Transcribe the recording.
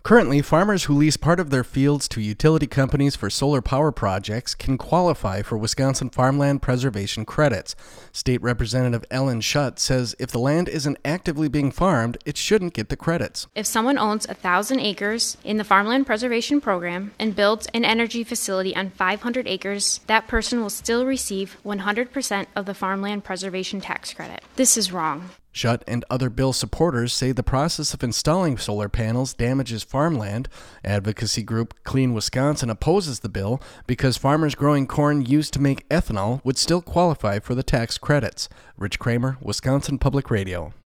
Currently, farmers who lease part of their fields to utility companies for solar power projects can qualify for Wisconsin farmland preservation credits. State Representative Ellen Schutt says if the land isn't actively being farmed, it shouldn't get the credits. If someone owns 1,000 acres in the Farmland Preservation Program and builds an energy facility on 500 acres, that person will still receive 100% of the farmland preservation tax credit. This is wrong. Schutt and other bill supporters say the process of installing solar panels damages farmland. Advocacy group Clean Wisconsin opposes the bill because farmers growing corn used to make ethanol would still qualify for the tax credits. Rich Kramer, Wisconsin Public Radio.